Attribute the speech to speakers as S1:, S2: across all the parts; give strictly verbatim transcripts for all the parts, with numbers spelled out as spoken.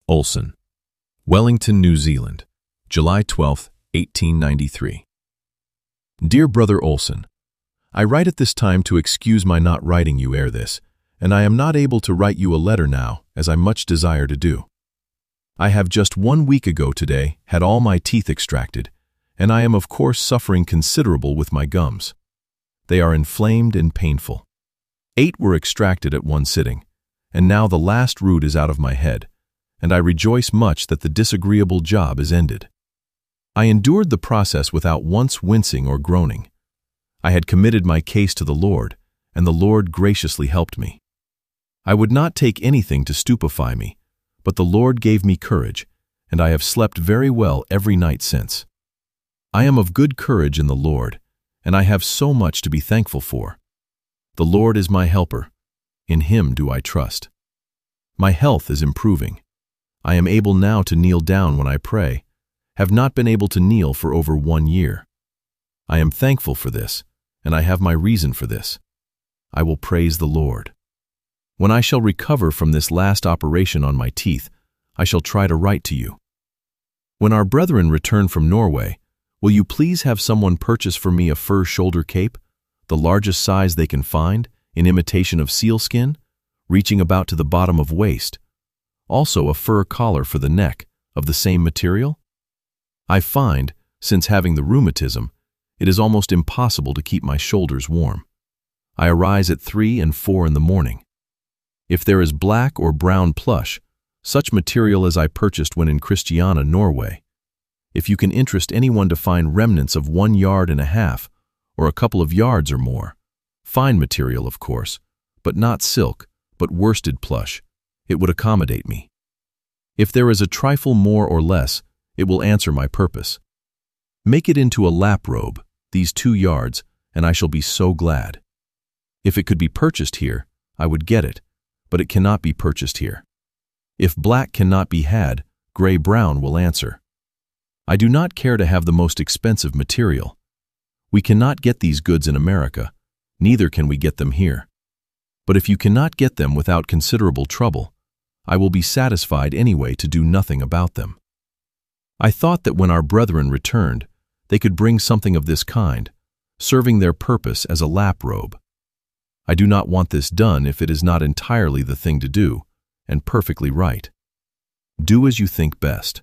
S1: Olson, Wellington, New Zealand, July twelfth, eighteen ninety-three. Dear Brother Olson, I write at this time to excuse my not writing you ere this, and I am not able to write you a letter now, as I much desire to do. I have just one week ago today had all my teeth extracted, and I am of course suffering considerable with my gums. They are inflamed and painful. Eight were extracted at one sitting, and now the last root is out of my head, and I rejoice much that the disagreeable job is ended. I endured the process without once wincing or groaning. I had committed my case to the Lord, and the Lord graciously helped me. I would not take anything to stupefy me, but the Lord gave me courage, and I have slept very well every night since. I am of good courage in the Lord, and I have so much to be thankful for. The Lord is my helper. In Him do I trust. My health is improving. I am able now to kneel down when I pray, have not been able to kneel for over one year. I am thankful for this, and I have my reason for this. I will praise the Lord. When I shall recover from this last operation on my teeth, I shall try to write to you. When our brethren return from Norway, will you please have someone purchase for me a fur shoulder cape, the largest size they can find, in imitation of sealskin, reaching about to the bottom of waist, also a fur collar for the neck, of the same material? I find, since having the rheumatism, it is almost impossible to keep my shoulders warm. I arise at three and four in the morning. If there is black or brown plush, such material as I purchased when in Christiania, Norway, if you can interest anyone to find remnants of one yard and a half, or a couple of yards or more, fine material of course, but not silk, but worsted plush, it would accommodate me. If there is a trifle more or less, it will answer my purpose. Make it into a lap robe, these two yards, and I shall be so glad. If it could be purchased here, I would get it, but it cannot be purchased here. If black cannot be had, gray-brown will answer. I do not care to have the most expensive material. We cannot get these goods in America, neither can we get them here. But if you cannot get them without considerable trouble, I will be satisfied anyway to do nothing about them. I thought that when our brethren returned, they could bring something of this kind, serving their purpose as a lap robe. I do not want this done if it is not entirely the thing to do, and perfectly right. Do as you think best.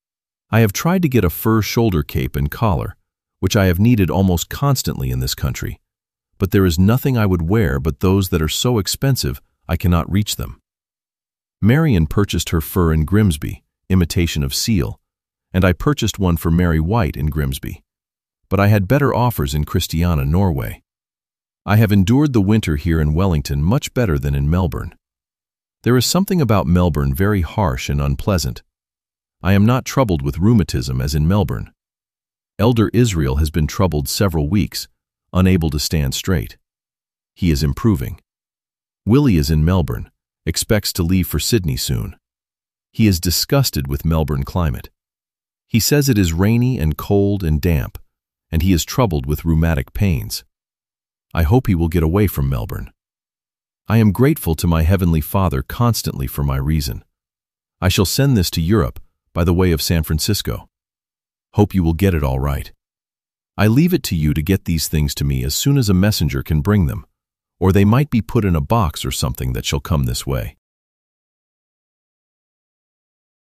S1: I have tried to get a fur shoulder cape and collar, which I have needed almost constantly in this country, but there is nothing I would wear but those that are so expensive I cannot reach them. Marion purchased her fur in Grimsby, imitation of seal, and I purchased one for Mary White in Grimsby, but I had better offers in Christiania, Norway. I have endured the winter here in Wellington much better than in Melbourne. There is something about Melbourne very harsh and unpleasant. I am not troubled with rheumatism as in Melbourne. Elder Israel has been troubled several weeks, unable to stand straight. He is improving. Willie is in Melbourne, expects to leave for Sydney soon. He is disgusted with Melbourne climate. He says it is rainy and cold and damp, and he is troubled with rheumatic pains. I hope he will get away from Melbourne. I am grateful to my Heavenly Father constantly for my reason. I shall send this to Europe by the way of San Francisco. Hope you will get it all right. I leave it to you to get these things to me as soon as a messenger can bring them, or they might be put in a box or something that shall come this way.